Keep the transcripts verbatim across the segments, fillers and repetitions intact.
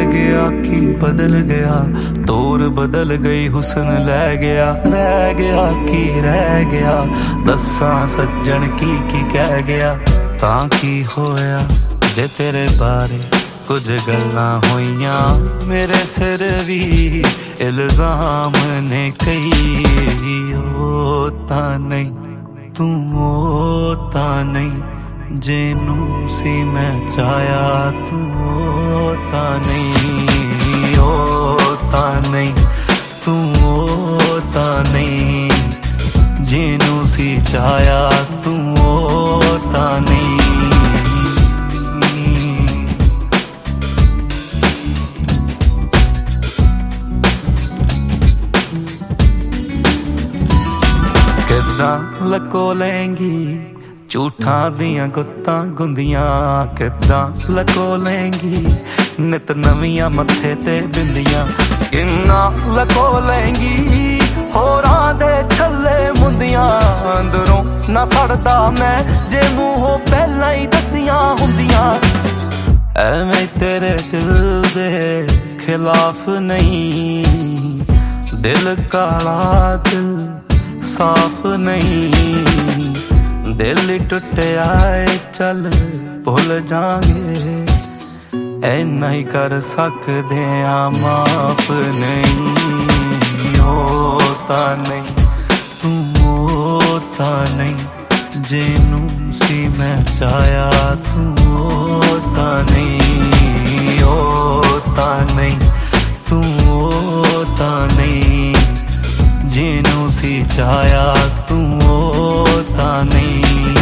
गया की बदल गया, तोर बदल गई हुस्न लै गया। रह गया की रह गया, दस्सां सज्जन की की कह गया। तां की होया जे तेरे बारे कुछ गल्लां होइयां, मेरे सिर भी इल्जाम ने कई। ओ तां नहीं तू ओ तां नहीं, जेनू सी मैं चाया तू ओ तां नहीं। ओ तां नहीं तू ओ तां नहीं, जेनू सी चाया तू ओ तां नहीं। किद्दां लको लेंगी झूठां दियां गुत्तां गुंदियां, किद्दां लको लेंगी नित नवियां मत्थे ते बिंदियां। किन्ना लको लेंगी होरां दे छल्ले मुंदियां, अंदरों ना सड़दा मैं जे मूहों पहलां ही दसियां हुंदियां। ऐवें तेरे दिल दे खिलाफ नहीं, दिल काला दिल साफ नहीं। दिल टुटिया चल भुल जाएंगे, ऐना ही कर सकदे आ माफ नहीं। ओ तां नहीं तू ओ तां नहीं, जेनू सी मैं चाया तू ओ तां नहीं। ओ तां नहीं तू ओ तां नहीं, जेनू सी चाया तू ओ तां नहीं।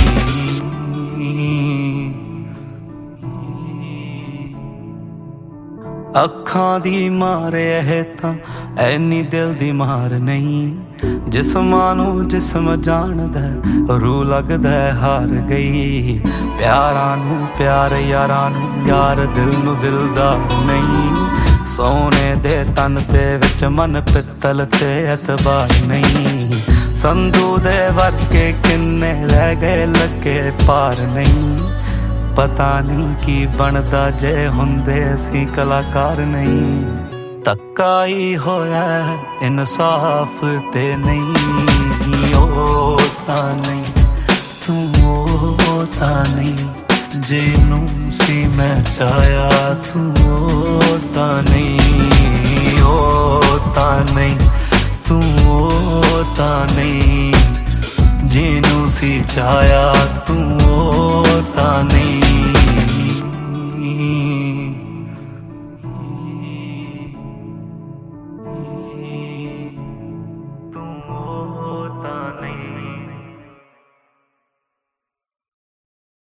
अखां दी मार है तां ऐनी दिल दी मार नहीं, जिस्मां नू जिस्म जानदा रूह लगदा हार गई। प्यारां नू प्यार यारां नू यार, दिल नू दिलदार नहीं। सोने दे तन ते विच मन पित्तल ते एतबार नहीं। संधू दे वर्के किन्ने रह गए लगे पार नहीं। पता नहीं की बनदा जे हुंदे सी कलाकार नहीं। धक्का ही होया इंसाफ ते नहीं। ओ तां नहीं तू ओ तां नहीं, जेनू सी मैं चाया तू ओ तां नहीं। ओ तां नहीं तू ओ तां नहीं, जेनू सी चाया तू ओ तां नहीं।